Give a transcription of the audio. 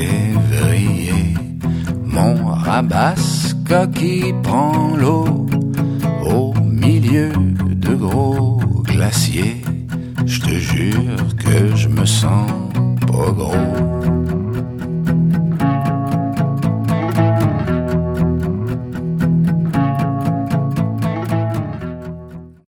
février, mon rabasca qui prend l'eau au milieu de gros glaciers. Je te jure que je me sens pas gros.